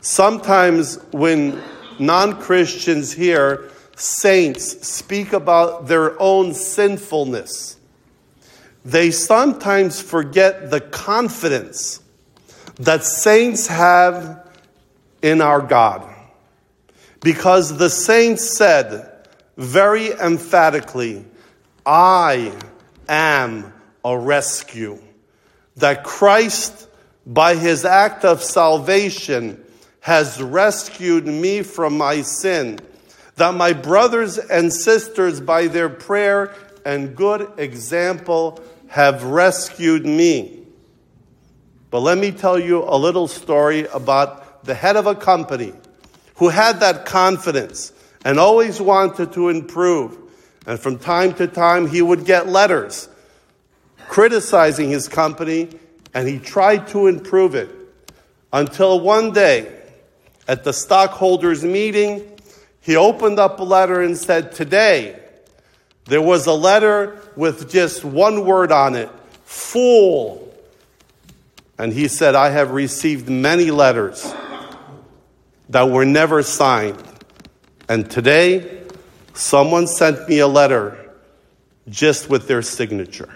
Sometimes when non-Christians hear saints speak about their own sinfulness, they sometimes forget the confidence that saints have in our God. Because the saints said very emphatically, I am a rescue. That Christ, by his act of salvation, has rescued me from my sin. That my brothers and sisters, by their prayer and good example, have rescued me. But let me tell you a little story about the head of a company who had that confidence and always wanted to improve. And from time to time, he would get letters criticizing his company, and he tried to improve it. Until one day, at the stockholders' meeting, he opened up a letter and said, today, there was a letter with just one word on it, fool. And he said, I have received many letters that were never signed. And today, someone sent me a letter just with their signature.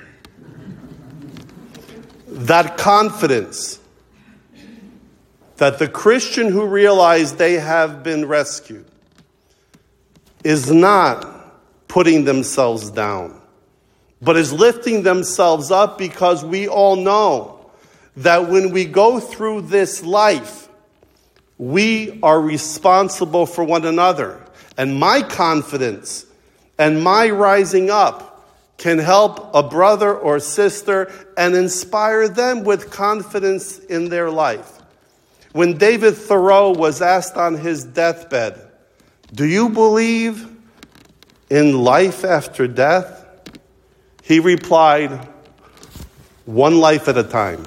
That confidence that the Christian who realized they have been rescued is not putting themselves down, but is lifting themselves up, because we all know that when we go through this life, we are responsible for one another. And my confidence and my rising up can help a brother or sister and inspire them with confidence in their life. When David Thoreau was asked on his deathbed, do you believe in life after death? He replied, one life at a time.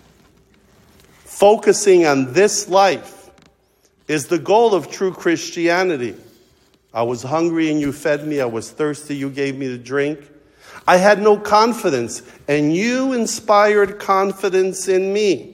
Focusing on this life is the goal of true Christianity. I was hungry and you fed me. I was thirsty, you gave me the drink. I had no confidence, and you inspired confidence in me.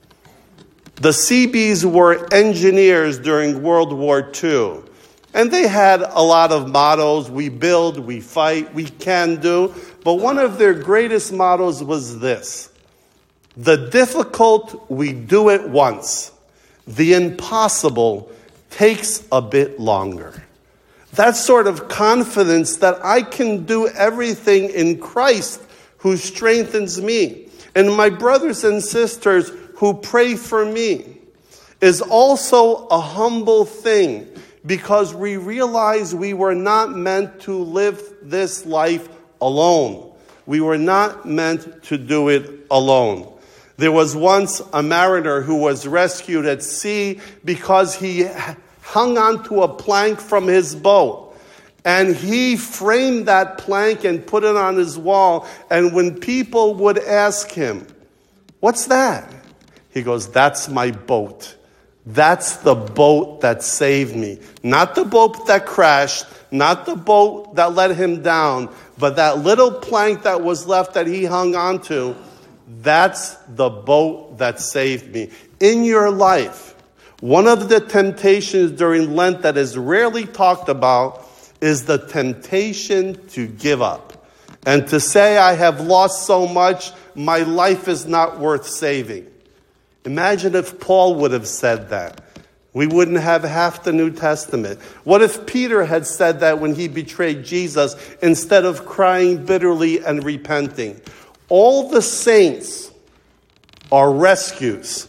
The Seabees were engineers during World War II, and they had a lot of mottos. We build, we fight, we can do. But one of their greatest mottos was this: the difficult, we do it once. The impossible takes a bit longer. That sort of confidence that I can do everything in Christ who strengthens me, and my brothers and sisters who pray for me, is also a humble thing, because we realize we were not meant to live this life alone. We were not meant to do it alone. There was once a mariner who was rescued at sea because he hung onto a plank from his boat. And he framed that plank and put it on his wall. And when people would ask him, what's that? He goes, that's my boat. That's the boat that saved me. Not the boat that crashed, not the boat that let him down, but that little plank that was left that he hung onto. That's the boat that saved me. In your life, one of the temptations during Lent that is rarely talked about is the temptation to give up and to say, I have lost so much, my life is not worth saving. Imagine if Paul would have said that. We wouldn't have half the New Testament. What if Peter had said that when he betrayed Jesus, instead of crying bitterly and repenting? All the saints are rescues.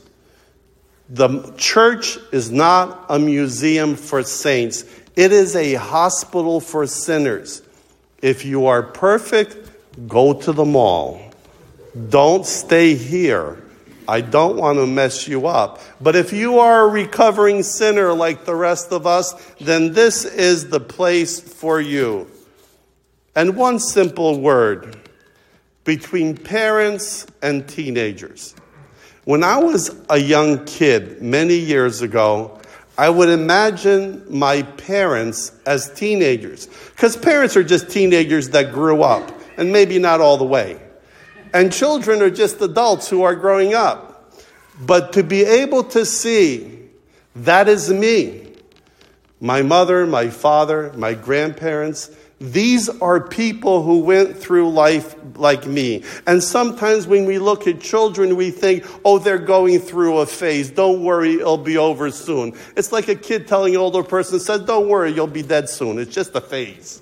The church is not a museum for saints. It is a hospital for sinners. If you are perfect, go to the mall. Don't stay here. I don't want to mess you up. But if you are a recovering sinner like the rest of us, then this is the place for you. And one simple word between parents and teenagers. When I was a young kid many years ago, I would imagine my parents as teenagers. Because parents are just teenagers that grew up, and maybe not all the way. And children are just adults who are growing up. But to be able to see That is me. My mother, my father, my grandparents, these are people who went through life like me. And sometimes when we look at children, we think, oh, they're going through a phase. Don't worry, it'll be over soon. It's like a kid telling an older person, says, don't worry, you'll be dead soon. It's just a phase.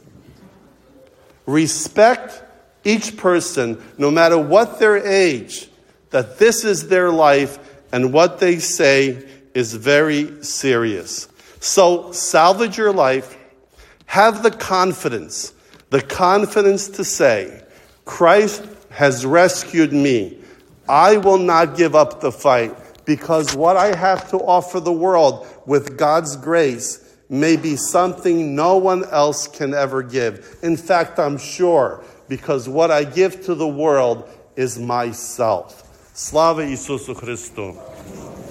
Respect each person, no matter what their age, that this is their life and what they say is very serious. So salvage your life. Have the confidence to say, Christ has rescued me. I will not give up the fight, because what I have to offer the world with God's grace may be something no one else can ever give. In fact, I'm sure, because what I give to the world is myself. Slava Isusu Christu.